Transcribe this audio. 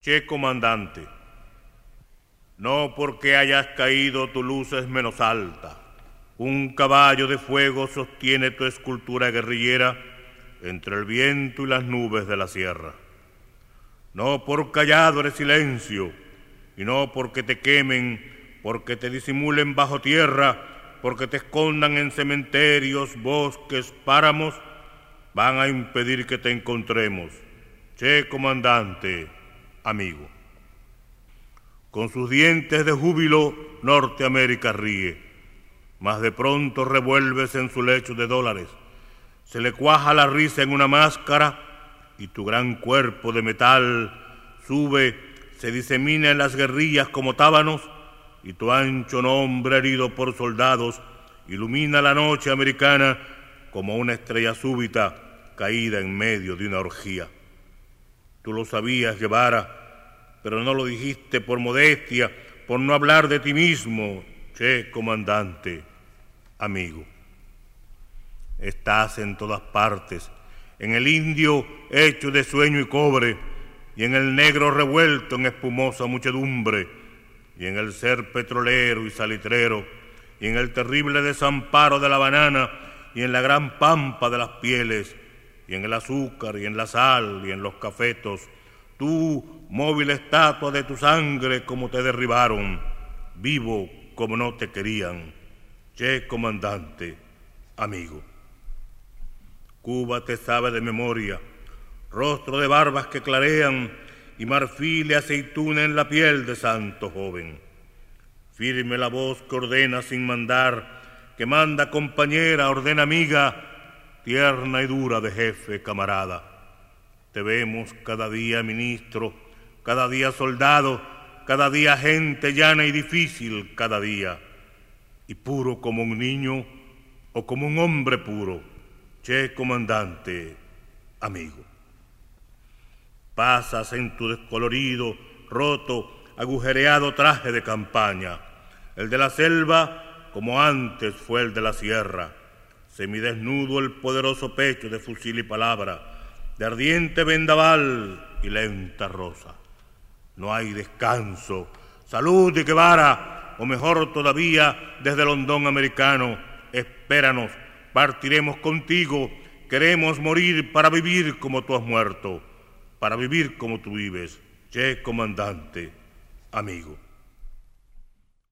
Che, comandante, no porque hayas caído tu luz es menos alta. Un caballo de fuego sostiene tu escultura guerrillera entre el viento y las nubes de la sierra. No por callado eres silencio, y no porque te quemen, porque te disimulen bajo tierra, porque te escondan en cementerios, bosques, páramos, van a impedir que te encontremos. Che, comandante, amigo. Con sus dientes de júbilo, Norteamérica ríe, mas de pronto revuelves en su lecho de dólares. Se le cuaja la risa en una máscara y tu gran cuerpo de metal sube, se disemina en las guerrillas como tábanos y tu ancho nombre herido por soldados ilumina la noche americana como una estrella súbita caída en medio de una orgía. Tú lo sabías, Guevara, pero no lo dijiste por modestia, por no hablar de ti mismo, che, comandante, amigo. Estás en todas partes, en el indio hecho de sueño y cobre, y en el negro revuelto en espumosa muchedumbre, y en el ser petrolero y salitrero, y en el terrible desamparo de la banana, y en la gran pampa de las pieles, y en el azúcar, y en la sal, y en los cafetos, tú, móvil estatua de tu sangre, como te derribaron, vivo como no te querían, che, comandante, amigo. Cuba te sabe de memoria, rostro de barbas que clarean y marfil y aceituna en la piel de santo joven. Firme la voz que ordena sin mandar, que manda compañera, ordena amiga, tierna y dura de jefe, camarada. Te vemos cada día ministro, cada día soldado, cada día gente llana y difícil, cada día. Y puro como un niño o como un hombre puro, che, comandante, amigo. Pasas en tu descolorido, roto, agujereado traje de campaña, el de la selva como antes fue el de la sierra, semidesnudo el poderoso pecho de fusil y palabra, de ardiente vendaval y lenta rosa. No hay descanso, salud y Guevara, o mejor todavía, desde el hondón americano, espéranos, partiremos contigo, queremos morir para vivir como tú has muerto, para vivir como tú vives, che, comandante, amigo.